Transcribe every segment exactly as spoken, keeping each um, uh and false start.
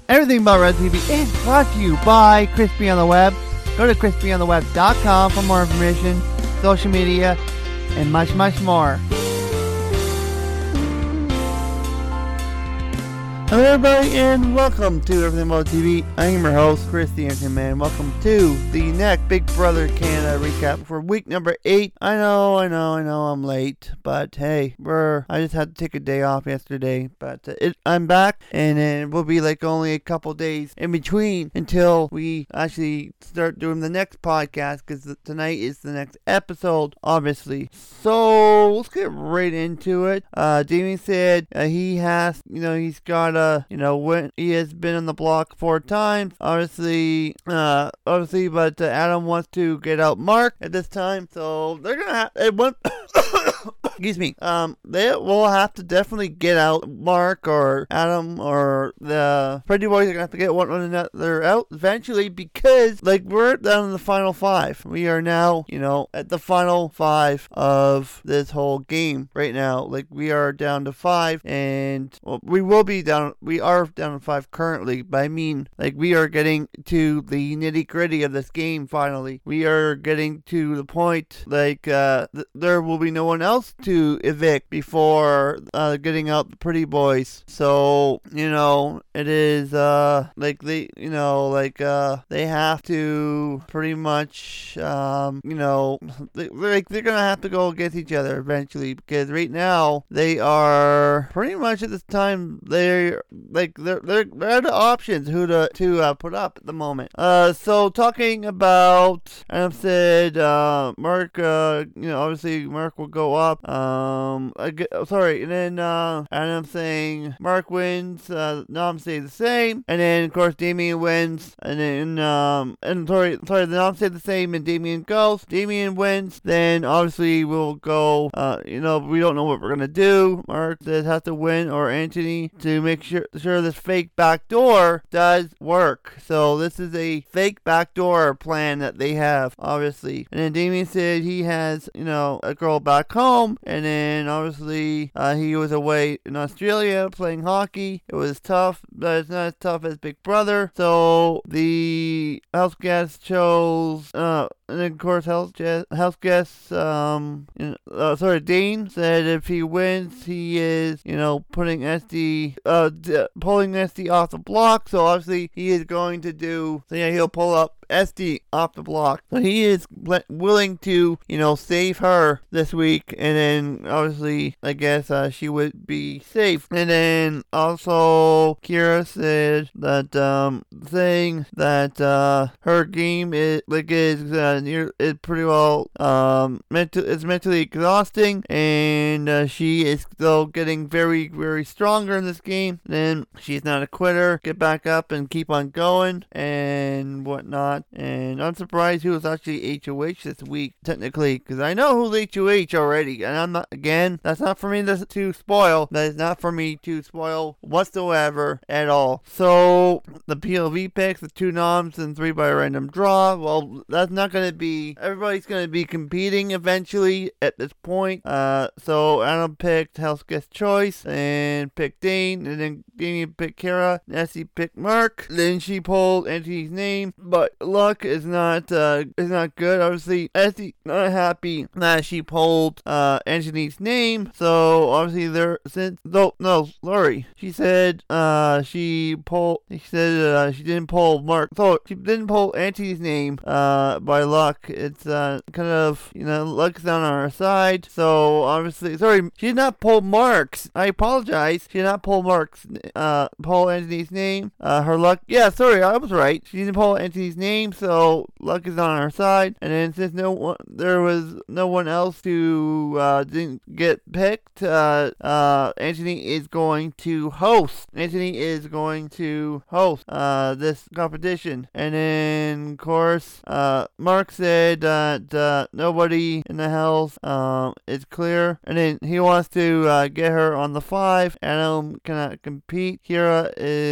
Everything About Wrestling T V is brought to you by Crispy on the Web. Go to crispy on the web dot com for more information, social media, and much, much more. Hello everybody and welcome to Everything About T V. I am your host, Chris the Internet Man. Welcome to the next Big Brother Canada recap for week number eight. I know, I know, I know I'm late, but hey, we're, I just had to take a day off yesterday, but uh, it, I'm back, and it will be like only a couple days in between until we actually start doing the next podcast, because tonight is the next episode, obviously. So, let's get right into it. Uh, Damien said uh, he has, you know, he's got Uh, you know, when he has been on the block four times, obviously, uh, obviously, but uh, Adam wants to get out Mark at this time, so they're gonna have, it went, excuse me, um, they will have to definitely get out Mark or Adam, or the Pretty Boys are gonna have to get one another out eventually, because, like, we're down in the final five. We are now, you know, at the final five of this whole game right now. Like, we are down to five, and, well, we will be down we are down to five currently, but I mean, like, we are getting to the nitty gritty of this game finally. We are getting to the point, like, uh, th- there will be no one else to evict before, uh, getting out the Pretty Boys. So, you know, it is, uh, like, they, you know, like, uh, they have to pretty much, um, you know, they, like, they're gonna have to go against each other eventually, because right now, they are pretty much at this time, they're like they're they're, they're out of options who to to uh, put up at the moment. Uh, so talking about, Adam said, uh, Mark, uh, you know, obviously Mark will go up. Um, I get, oh, sorry, and then uh, Adam saying Mark wins. Uh, Nom stay the same, and then of course Damien wins, and then um, and sorry, sorry, the Nom stay the same, and Damien goes. Damien wins. Then obviously we'll go. Uh, you know, we don't know what we're gonna do. Mark says has to win, or Anthony, to make sure sure this fake backdoor does work. So this is a fake backdoor plan that they have, obviously. And then Damien said he has, you know, a girl back home, and then obviously uh, he was away in Australia playing hockey. It was tough, but it's not as tough as Big Brother. So the house guest chose uh and then, of course, house, house guest, um, you know, uh, sorry, Dane said if he wins, he is, you know, putting S D, uh, d- pulling S D off the block. So obviously, he is going to do, so yeah, he'll pull up S D off the block. So he is willing to, you know, save her this week, and then obviously, I guess uh, she would be safe. And then also, Kira said that um, saying that uh, her game is like is uh, near is pretty well um mental it's mentally exhausting, and uh, she is still getting very very stronger in this game. Then she's not a quitter. Get back up and keep on going and whatnot. And I'm surprised he was actually H O H this week, technically, because I know who's H O H already, and I'm not, again, that's not for me to, to spoil. That is not for me to spoil whatsoever at all. So, the P L V picks, the two noms and three by random draw, well, that's not going to be, everybody's going to be competing eventually at this point. Uh, so, Adam picked House Guest Choice, and picked Dane, and then Damien picked Kara, Nessie picked Mark, then she pulled Anthony's name, but luck is not uh is not good. Obviously, Esty not happy that she pulled uh Anthony's name. So obviously there since no no sorry she said uh she pulled she said uh, she didn't pull Mark. So she didn't pull Anthony's name uh by luck. It's uh kind of, you know, luck's not on our side. So obviously sorry she did not pull Mark's. I apologize. She did not pull Mark's uh pull Anthony's name. Uh her luck yeah sorry I was right. She didn't pull Anthony's name. So luck is on our side, and then since no one, there was no one else to uh, didn't get picked, uh, uh, Anthony is going to host. Anthony is going to host uh, this competition, and then of course, uh, Mark Mark said that uh, nobody in the house um, is clear, and then he wants to uh, get her on the five. Adam cannot compete. Kira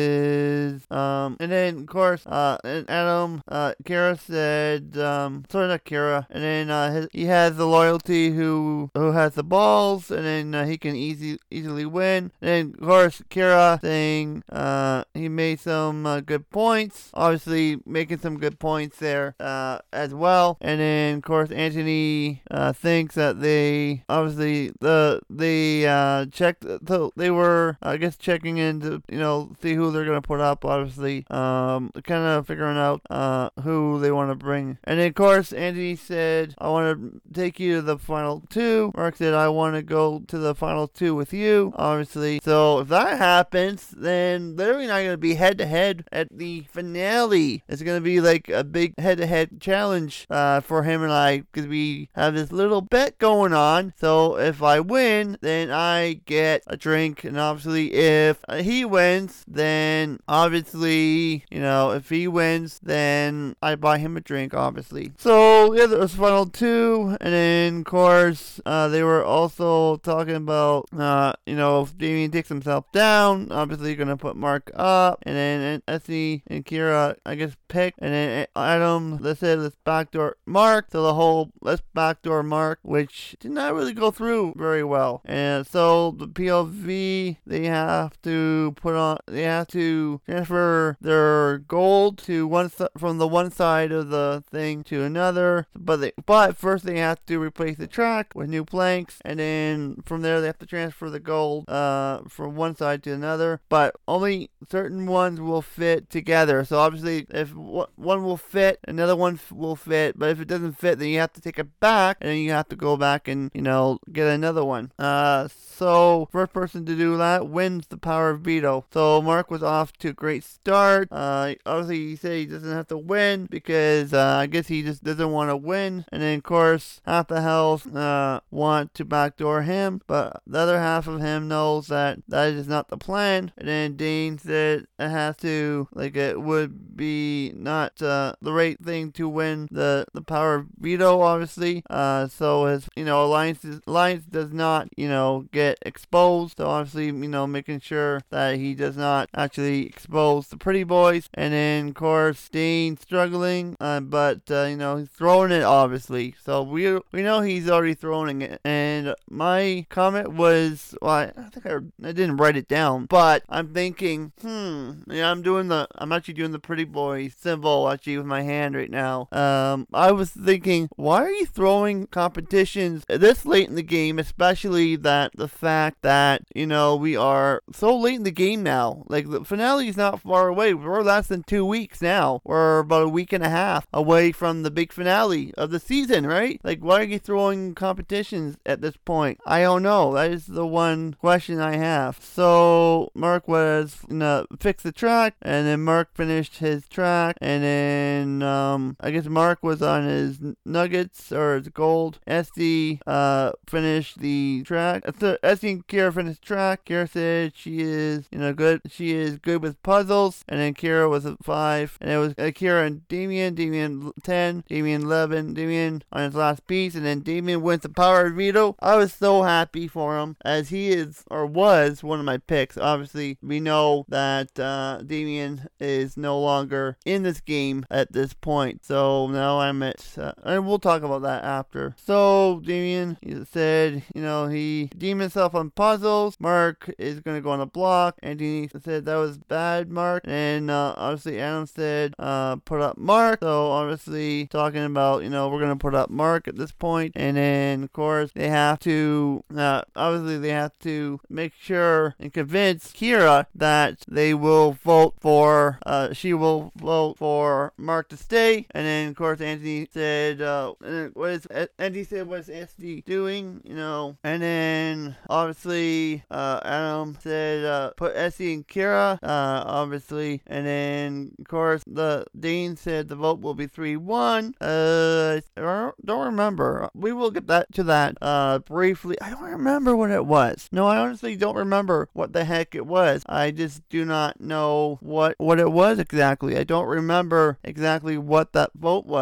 is, um, and then of course, uh, and Adam, uh, Kira said, um, sorry, not Kira, and then uh, his, he has the loyalty who who has the balls, and then uh, he can easy easily win. And then of course, Kira saying uh, he made some uh, good points, obviously making some good points there uh, as well. And then of course, Anthony uh, thinks that they obviously the they uh, checked, so they were I guess checking in to you know see who they're gonna put up. Obviously, um, kind of figuring out uh, who they want to bring. And then of course, Anthony said, "I want to take you to the final two." Mark said, "I want to go to the final two with you." Obviously, so if that happens, then they're not gonna be head to head at the finale. It's gonna be like a big head to head challenge uh, for him and I, because we have this little bet going on. So if I win, then I get a drink, and obviously if he wins, then obviously, you know, if he wins, then I buy him a drink, obviously. So yeah, there was final two, and then of course uh, they were also talking about, uh, you know, if Damien takes himself down, obviously you're gonna put Mark up, and then Essie and Kira, I guess, pick, and then Adam, let's say let's backdoor Mark, so the whole let's backdoor Mark, which did not really go through very well. And so the P O V, they have to put on, they have to transfer their gold to one from the one side of the thing to another, but they, but first they have to replace the track with new planks, and then from there they have to transfer the gold uh, from one side to another, but only certain ones will fit together. So obviously if one will fit, another one will fit, but if it doesn't fit, then you have to take it back, and then you have to go back and, you know, get another one. Uh, so first person to do that wins the power of veto. So Mark was off to a great start. Uh, obviously he said he doesn't have to win because uh, I guess he just doesn't want to win. And then of course half the house uh, want to backdoor him, but the other half of him knows that that is not the plan. And then Dean said it has to, like, it would be not uh, the right thing to win the the power of veto, obviously. Uh, so his, you know, alliance alliance does not, you know, get exposed. So obviously, you know, making sure that he does not actually expose the pretty boys. And then of course Dean struggling, uh, but uh, you know, he's throwing it, obviously. So we we know he's already throwing it. And my comment was, well, I, I think I, I didn't write it down, but I'm thinking, hmm, yeah, I'm doing the, I'm actually doing the pretty boy symbol actually with my hand right now. Um, I was thinking, why are you throwing competitions this late in the game, especially that the fact that, you know, we are so late in the game now. Like, the finale is not far away. We're less than two weeks now. We're about a week and a half away from the big finale of the season, right? Like, why are you throwing competitions at this point? I don't know. That is the one question I have. So Mark was gonna fix the track, and then Mark finished his track, and then um, I guess Mark was on his nuggets or his gold. Esty uh, finished the track. So Esty and Kira finished track. Kira said she is, you know, good. She is good with puzzles, and then Kira was at five, and it was uh, Kira and Damien. Damien ten, Damien eleven, Damien on his last piece, and then Damien wins the power of veto. I was so happy for him, as he is or was one of my picks. Obviously, we know that uh, Damien is no longer in this game at this point, so now I'm at, uh, and we'll talk about that after. So Damien said, you know, he deemed himself on puzzles. Mark is going to go on a block. Anthony said that was bad, Mark. And uh, obviously Adam said uh, put up Mark. So obviously talking about, you know, we're going to put up Mark at this point. And then of course they have to, uh, obviously they have to make sure and convince Kira that they will vote for, uh, she will vote for Mark to stay. And then of course Anthony said, uh, what is, Anthony said, what's S D doing, you know? And then obviously uh, Adam said uh, put Essie and Kira, uh, obviously. And then of course the Dean said the vote will be three one. Uh, I don't remember. We will get that to that uh, briefly. I don't remember what it was. No, I honestly don't remember what the heck it was. I just do not know what what it was exactly. I don't remember exactly what that vote was.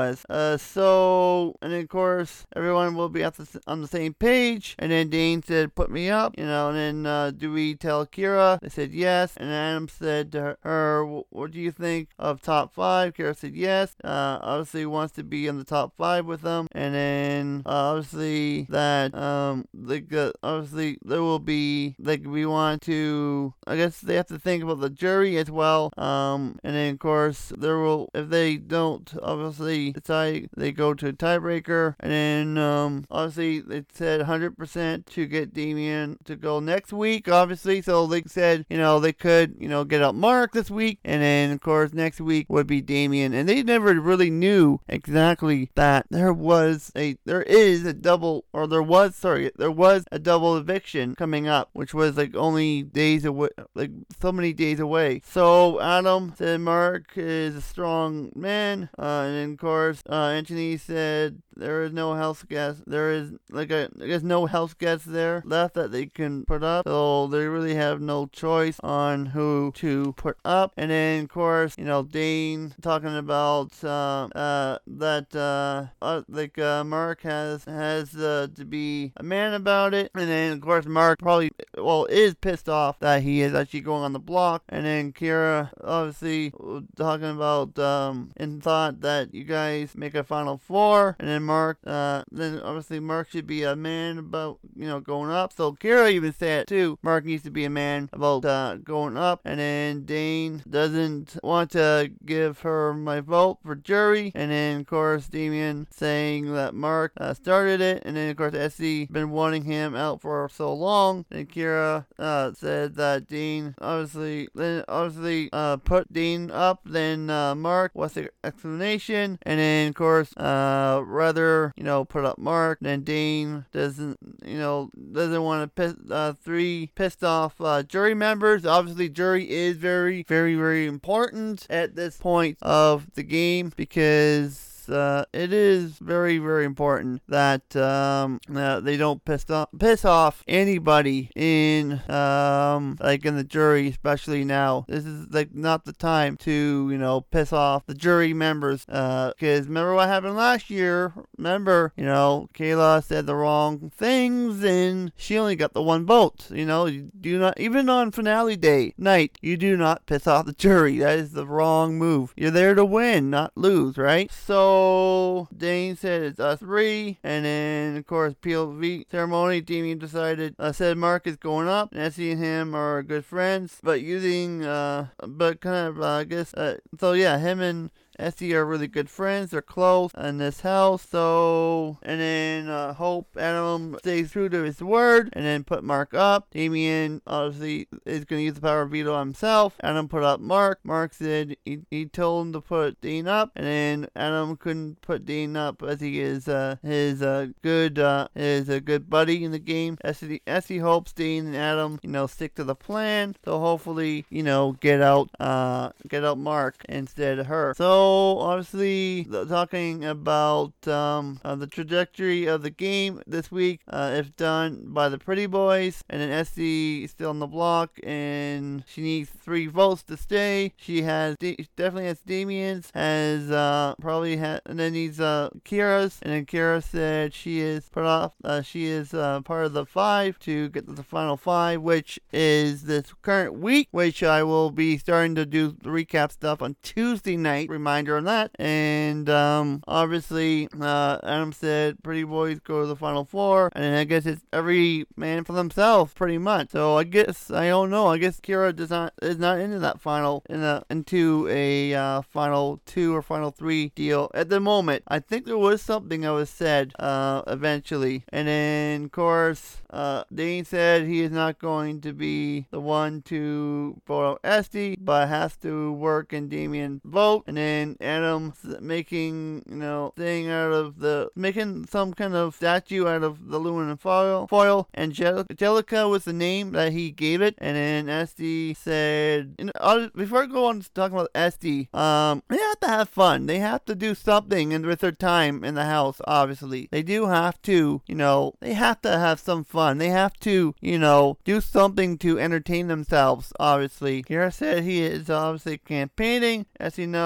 was. Uh, so, and then of course, everyone will be at the, on the same page. And then Dane said, put me up, you know, and then uh, do we tell Kira? They said yes. And Adam said to her, her, what do you think of top five? Kira said yes. Uh, obviously wants to be in the top five with them. And then uh, obviously that, um, like, uh, obviously there will be, like, we want to, I guess they have to think about the jury as well. Um, and then of course there will, if they don't obviously decide, they go to a tiebreaker. And then um, obviously they said one hundred percent to get Damian to go next week, obviously. So they said, you know, they could, you know, get out Mark this week. And then of course next week would be Damian. And they never really knew exactly that there was a, there is a double, or there was, sorry, there was a double eviction coming up, which was like only days away, like so many days away. So Adam said Mark is a strong man. Uh, and then of course, uh, Anthony said there is no house guest. There is like a, I guess no house guests there left that they can put up. So they really have no choice on who to put up. And then of course, you know, Dane talking about uh, uh, that uh, uh, like uh, Mark has has uh, to be a man about it. And then of course Mark probably well is pissed off that he is actually going on the block. And then Kira obviously talking about um, and thought that you guys make a final four. And then Mark, uh, then obviously Mark should be a man about, you know, going up. So Kira even said too, Mark needs to be a man about uh, going up. And then Dane doesn't want to give her my vote for jury. And then of course Damian saying that Mark uh, started it. And then of course Essie been wanting him out for so long. And Kira uh, said that Dean obviously then obviously uh, put Dean up. Then uh, Mark, what's the explanation? And then of course uh, rather you know put up Mark. Then Dean doesn't you know doesn't want to piss uh, three pissed off uh, jury members. Obviously jury is very very very important at this point of the game because Uh, it is very, very important that um, uh, they don't piss off, piss off anybody in um, like in the jury, especially now. This is like not the time to you know piss off the jury members. Because uh, remember what happened last year? Remember, you know, Kayla said the wrong things and she only got the one vote. You know, you do not even on finale day night. You do not piss off the jury. That is the wrong move. You're there to win, not lose, right? So. So Dane said it's us three, and then of course P O V ceremony. Damian decided uh, said Mark is going up. Nessie and him are good friends, but using uh, but kind of uh, I guess uh, so yeah, him and Essie are really good friends. They're close in this house. So, and then uh, Hope Adam stays true to his word and then put Mark up. Damian obviously is going to use the power of veto himself. Adam put up Mark. Mark said he, he told him to put Dean up, and then Adam couldn't put Dean up as he is uh, his uh, good uh, is a good buddy in the game. Essie, Essie hopes Dean and Adam you know stick to the plan. So hopefully you know get out uh, get out Mark instead of her. So. Obviously, talking about um, uh, the trajectory of the game this week, uh, if done by the Pretty Boys, and then Essie still on the block, and she needs three votes to stay. She has D- definitely has Damian's, has uh, probably had, and then needs uh, Kira's, and then Kira said she is put off. Uh, she is uh, part of the five to get to the final five, which is this current week, which I will be starting to do the recap stuff on Tuesday night. Remind Reminder on that. And um, obviously, uh, Adam said Pretty Boys go to the final four, and then I guess it's every man for themselves, pretty much. So I guess I don't know. I guess Kira does not is not into that final in a, into a uh, final two or final three deal at the moment. I think there was something that was said uh, eventually, and then of course uh, Dane said he is not going to be the one to vote out Esty, but has to work in Damian's vote, and then. Adam making, you know, thing out of the, making some kind of statue out of the aluminum foil. Foil. Angelica, Angelica was the name that he gave it. And then Esty said, you know, I'll, before I go on to talking about Esty, um, they have to have fun. They have to do something and with their time in the house, obviously. They do have to, you know, they have to have some fun. They have to, you know, do something to entertain themselves, obviously. Kira said he is obviously campaigning, as he knows.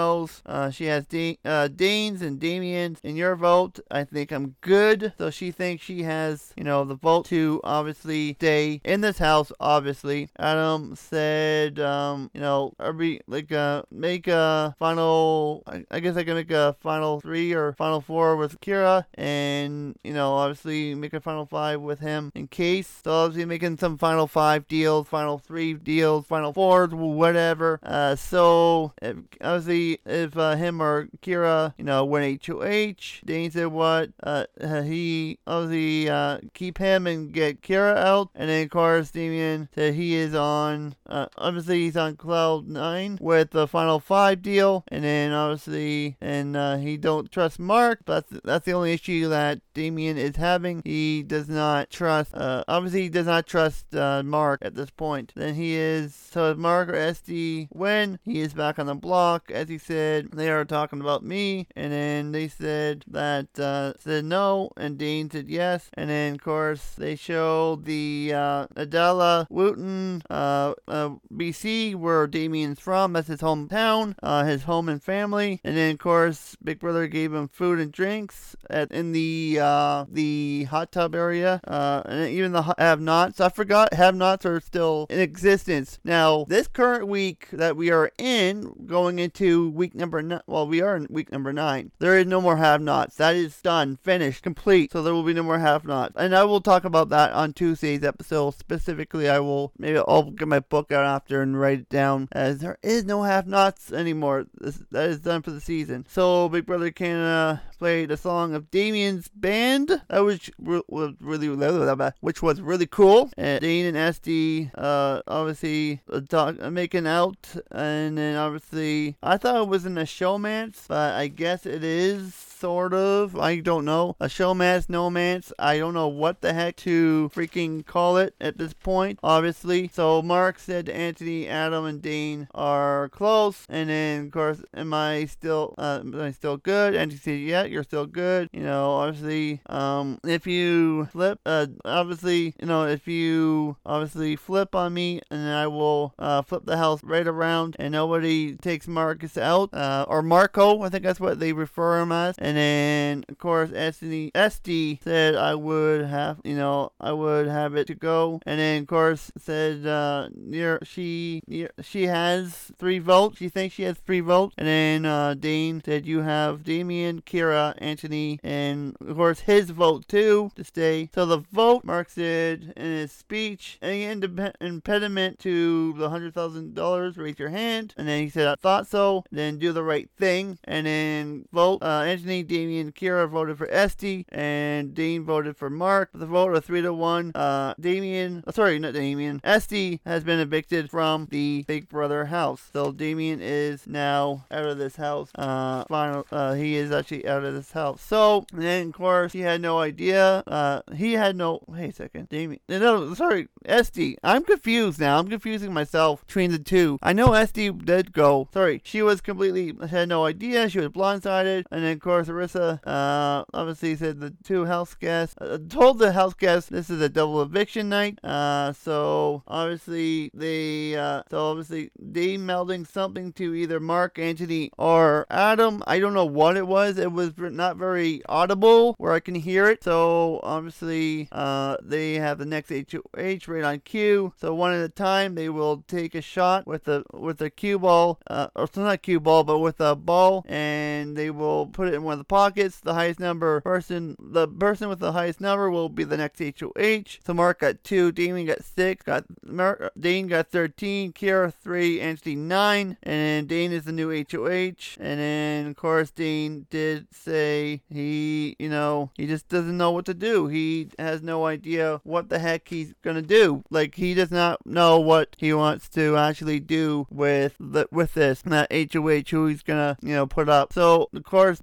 Uh, she has De- uh, Dane's and Damien's in your vote. I think I'm good. So she thinks she has, you know, the vote to obviously stay in this house, obviously. Adam said, um, you know, are we, like, uh, make a final, I, I guess I can make a final three or final four with Kira, and, you know, obviously make a final five with him in case. So obviously making some final five deals, final three deals, final fours, whatever. Uh, so, if, obviously, if uh, him or Kira, you know, win H O H, Dane said what? Uh, he, obviously, uh, keep him and get Kira out. And then, of course, Damien said he is on, uh, obviously, he's on cloud nine with the final five deal. And then, obviously, and uh, he don't trust Mark. That's, that's the only issue that Damien is having. He does not trust, uh, obviously, he does not trust uh, Mark at this point. Then he is, so if Mark or S D win, he is back on the block. As he said, they are talking about me. And then they said that, uh, said no. And Dane said yes. And then, of course, they show the uh, Adela Wooten, uh, uh, B C, where Damien's from. That's his hometown, uh, his home and family. And then, of course, Big Brother gave him food and drinks at in the uh, the hot tub area. Uh, and even the have-nots. I forgot have-nots are still in existence. Now, this current week that we are in, going into week number nine, well, we are in week number nine, there is no more have-nots. That is done, finished, complete. So there will be no more have-nots. And I will talk about that on Tuesday's episode. Specifically, I will, maybe I'll get my book out after and write it down, as there is no have-nots anymore. This, that is done for the season. So Big Brother Canada played a song of Damien's band. That was, was really, which was really cool. And Dane and S D, uh, obviously uh, talk, uh, making out, and then obviously I thought it wasn't a showmance, but I guess it is. Sort of. I don't know. A showmance, no-mance. I don't know what the heck to freaking call it at this point, obviously. So Mark said to Anthony, Adam, and Dane are close. And then, of course, am I still, uh, am I still good? Anthony said, yeah, you're still good. You know, obviously, um, if you flip, uh, obviously, you know, if you obviously flip on me, and then I will, uh, flip the house right around, and nobody takes Marcus out, uh, or Marco, I think that's what they refer him as. And then, of course, S D, S D said I would have, you know, I would have it to go. And then, of course, said uh, near she near, she has three votes. She thinks she has three votes. And then uh, Dane said you have Damien, Kira, Anthony, and of course his vote too to stay. So the vote, Mark said in his speech, any indep- impediment to the hundred thousand dollars, raise your hand. And then he said I thought so. Then do the right thing. And then vote. Uh, Anthony, Damien, Kira voted for S D, and Dane voted for Mark. The vote of three to one. Uh, Damien, oh, sorry, not Damien. S D has been evicted from the Big Brother house, so Damien is now out of this house. Uh, final, uh, he is actually out of this house. So and then, of course, he had no idea. Uh, he had no. Wait a second, Damien. No, sorry, S D. I'm confused now. I'm confusing myself between the two. I know S D did go. Sorry, she was completely had no idea. She was blindsided, and then of course Arissa, uh, obviously said the two house guests, uh, told the house guests this is a double eviction night, uh, so obviously they, uh, so obviously they melding something to either Mark, Anthony, or Adam. I don't know what it was. It was not very audible where I can hear it, so obviously, uh, they have the next H O H right on cue, so one at a time they will take a shot with the, with a cue ball, uh, or it's not cue ball, but with a ball, and they will put it in one of the pockets. The highest number person, the person with the highest number will be the next H O H. So Mark got two, Damien got six, got Mark, Dane got thirteen, Kira three, Anthony nine, and then Dane is the new H O H. And then of course Dane did say he, you know, he just doesn't know what to do. He has no idea what the heck he's gonna do. Like he does not know what he wants to actually do with the with this that H O H who he's gonna, you know, put up. So of course Dane,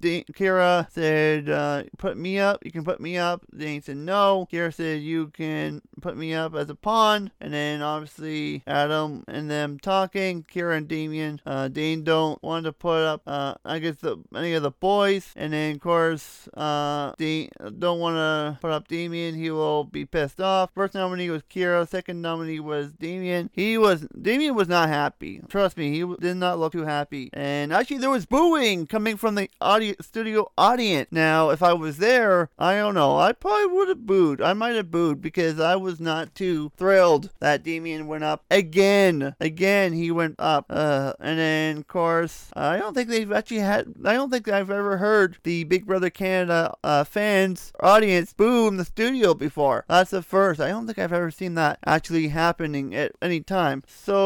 Kira said, uh, put me up, you can put me up. Dane said no. Kira said, you can put me up as a pawn. And then obviously Adam and them talking, Kira and Damien. Uh, Dane don't want to put up, uh, I guess, the, any of the boys. And then, of course, uh, Dane don't want to put up Damien. He will be pissed off. First nominee was Kira. Second nominee was Damien. He was, Damien was not happy. Trust me, he did not look too happy. And actually, there was booing coming from the audio, studio audience. Now, if I was there, I don't know. I probably would have booed. I might have booed because I was not too thrilled that Damien went up again. Again, he went up. Uh, and then, of course, I don't think they've actually had, I don't think I've ever heard the Big Brother Canada uh, fans, audience, boo in the studio before. That's the first. I don't think I've ever seen that actually happening at any time.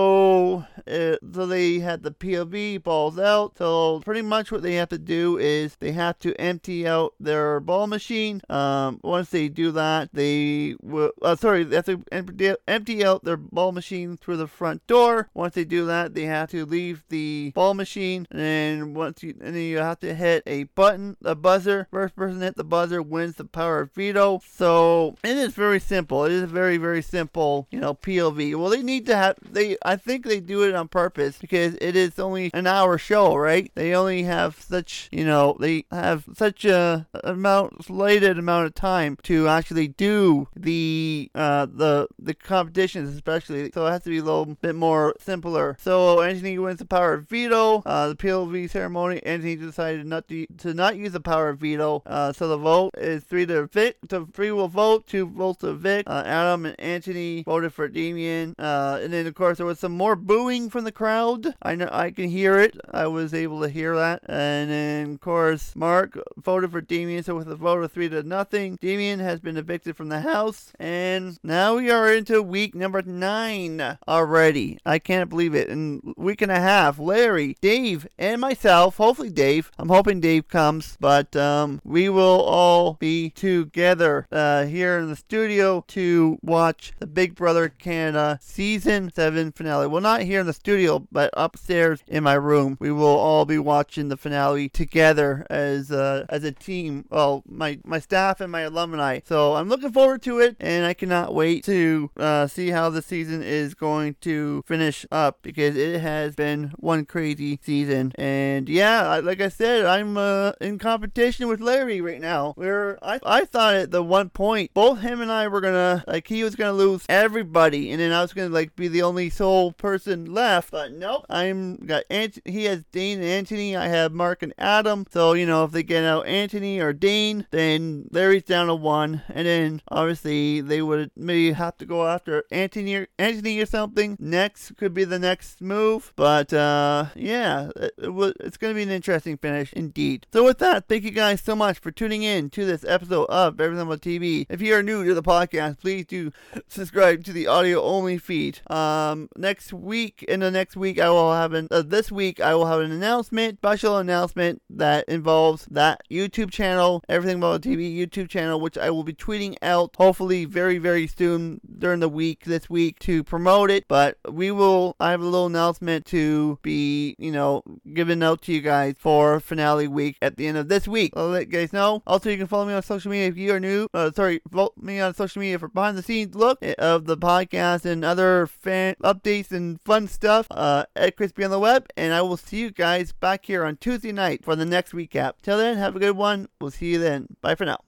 So, uh, so they had the P O V balls out. So, pretty much what they have to do is they have to empty out their ball machine. Um, once they do that, they will, uh, sorry, they have to empty, empty out their ball machine through the front door. Once they do that, they have to leave the ball machine, and then once you, and then you have to hit a button, a buzzer. First person to hit the buzzer wins the power of veto. So it is very simple. It is very, very simple, you know, P O V. Well, they need to have, they, I think they do it on purpose because it is only an hour show, right? They only have such, you know, they have such a amount, slated amount of time to actually do the, uh, the, the competitions, especially. So it has to be a little bit more simpler. So Anthony wins the power of veto. Uh, the P O V ceremony, Anthony decided not to, to not use the power of veto. Uh, so the vote is three to Vic. So three will vote, two votes to Vic. Uh, Adam and Anthony voted for Damien. Uh, and then of course there was some more booing from the crowd. I know I can hear it. I was able to hear that. And then of course Mark voted for Damien. So with a vote of three to nothing, Damien has been evicted from the house. And now we are into week number nine already. I can't believe it. In a week and a half, Larry, Dave, and myself, hopefully Dave, I'm hoping Dave comes, but um, we will all be together uh, here in the studio to watch the Big Brother Canada Season seven finale. Well, not here in the studio, but upstairs in my room. We will all be watching the finale together as uh, as a team. Well, my, my staff and my alumni. So I'm looking forward to it, and I cannot wait to uh, see how the season is going to finish up because it has been one crazy season. And yeah, like I said, I'm uh, in competition with Larry right now. Where I I thought at the one point both him and I were gonna, like, he was gonna lose everybody, and then I was gonna like be the only sole person left. But nope, I'm got Ant- he has Dane and Anthony. I have Mark and Adam. So you know if they get out Anthony or Dane, then Larry's down to one, and then obviously they would maybe have to go after Anthony or Anthony or something. Next could be the next move, but uh, yeah, it, it was, it's going to be an interesting finish indeed. So with that, thank you guys so much for tuning in to this episode of Everything But T V. If you are new to the podcast, please do subscribe to the audio only feed. Um, next week, in the next week, I will have an, uh, this week, I will have an announcement, special announcement that involves that YouTube channel, Everything About T V YouTube channel, which I will be tweeting out hopefully very, very soon during the week, this week, to promote it. But we will, I have a little announcement to be, you know, given out to you guys for finale week at the end of this week. I'll let you guys know. Also, you can follow me on social media if you are new. Uh, sorry, follow me on social media for behind the scenes look of the podcast and other fan updates and fun stuff uh, at Crispy on the Web. And I will see you guys back here on Tuesday night for the next recap. Till then, have a good one. We'll see you then. Bye for now.